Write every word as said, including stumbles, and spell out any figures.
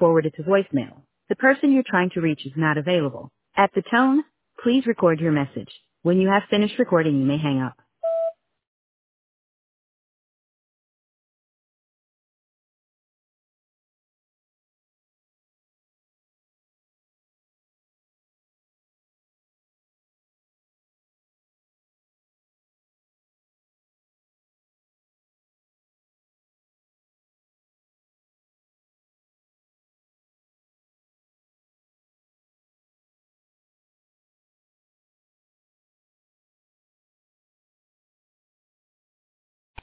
forwarded to voicemail. The person you're trying to reach is not available. At the tone, please record your message. When you have finished recording, you may hang up.